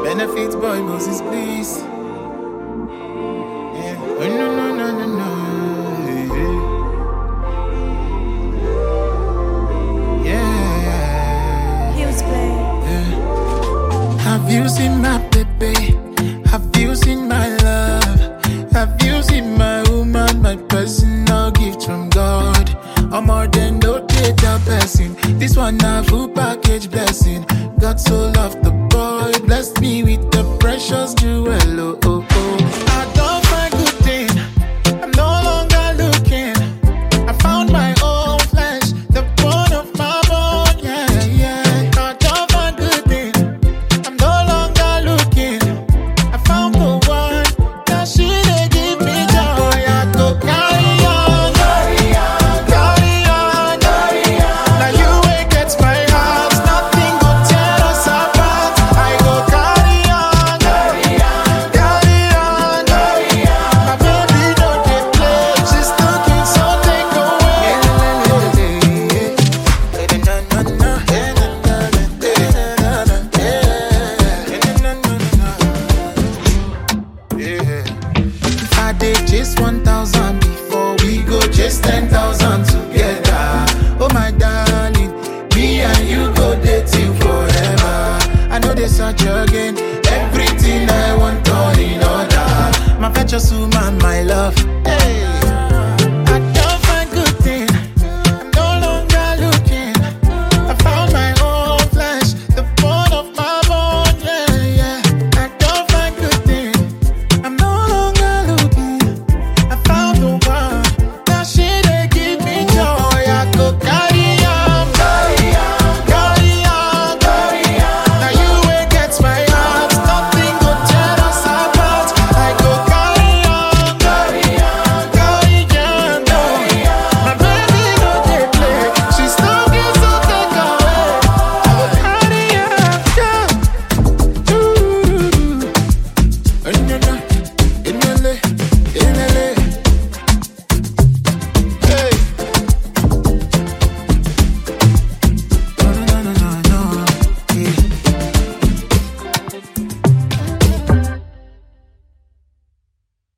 Benefits boy Moses, please. Yeah. Oh, no, no, no, no, no. Yeah. He was playing. Yeah. Have you seen my baby? Have you seen my love? Have you seen my woman, my personal gift from God? I'm more than no data person. This one a full package blessing. God so loved the boy, blessed me with the precious jewel. Oh, oh.